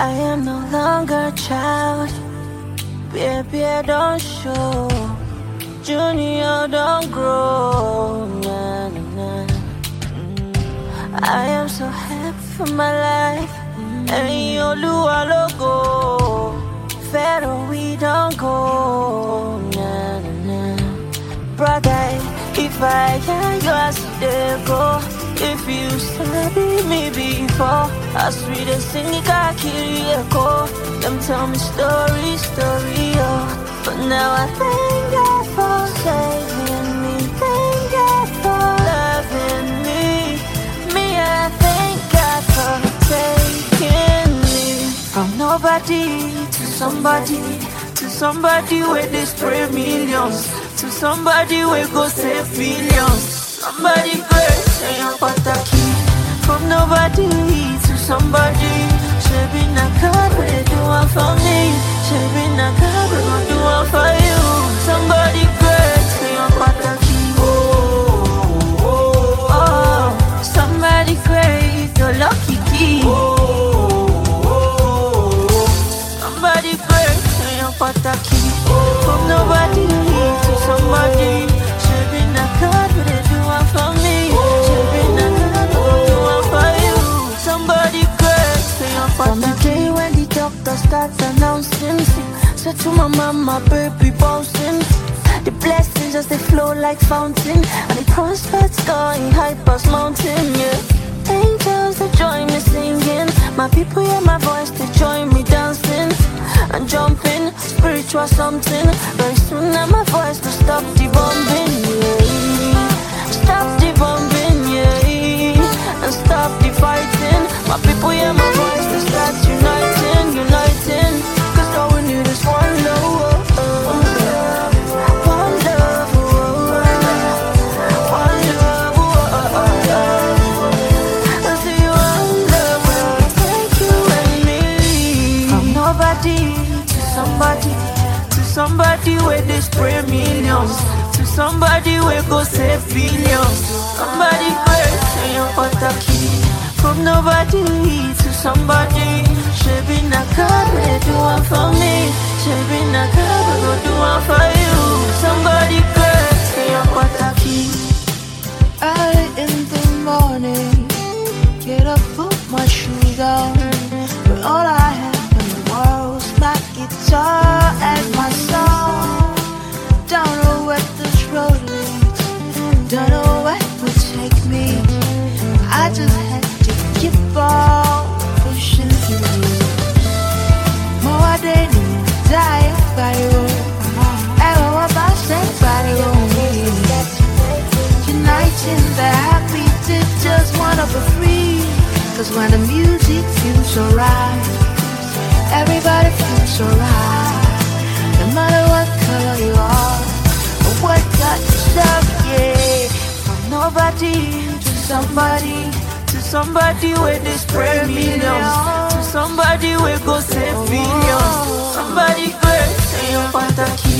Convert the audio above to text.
I am no longer a child. Baby, don't show. Junior, don't grow. Nah, nah, nah. I am so happy for my life. And you logo. Pharaoh, we don't go. Nah, nah, nah. Brother, if I hear you as they go. If you study me before, I sweet as Sinica Kiriako. Them tell me story, oh. But now I thank God for saving me. Thank God for loving me. Me, I thank God for taking me from nobody to somebody. To somebody where they spray millions. To somebody where go save billions. Somebody great. From nobody to somebody. Shaping a car, but they do one for me. Shaping a car, but they do one for you. Somebody great, say I'm pataki. Oh, somebody great, you're lucky key. Somebody great, say I'm pataki. From nobody to somebody. Shaping a car, but they do one for me. From the day when the doctor starts announcing, said to my mama, baby bouncing. The blessings just they flow like fountain, and the prospects going high past mountain, yeah. Angels they join me singing, my people hear my voice, they join me dancing and jumping, spiritual something. Very soon now my voice will stop the bombing, yeah. Stop the bombing, yeah. And stop the fighting. My people hear my voice, they start uniting. Cause all we need is one love. One love. One love. I see one love. Thank you and me. From nobody to somebody. To somebody where they spray millions. To somebody where go save billions. Somebody great, say you're pataki. From nobody to somebody. Shaping a car, but they do one for me. Shaping a car, but they do one for you. Somebody great, say you're pataki. Early in the morning, get up, put my shoes on. But all I have in the world is my guitar and my song. Don't know where this road leads, don't know where it will take me. I just had to keep on pushing through. More than die by you. Ever about say by you. Uniting the happy to just wanna be free. Cause when the music feels so right, everybody feels so right. No matter what color you are, or what got you stuck, yeah. From nobody to somebody. To somebody where they spray millions. To somebody where go save billions. Somebody great, say you're pataki.